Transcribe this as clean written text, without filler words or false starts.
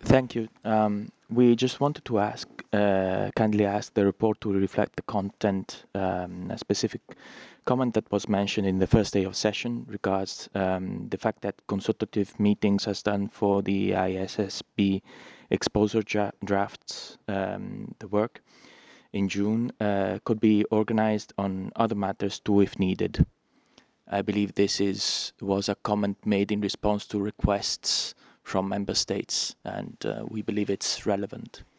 Thank you. We just wanted to kindly ask the report to reflect the content, a specific comment that was mentioned in the first day of session regards the fact that consultative meetings as done for the ISSB exposure drafts, the work in June, could be organized on other matters too if needed. I believe was a comment made in response to requests from member states, and we believe it's relevant.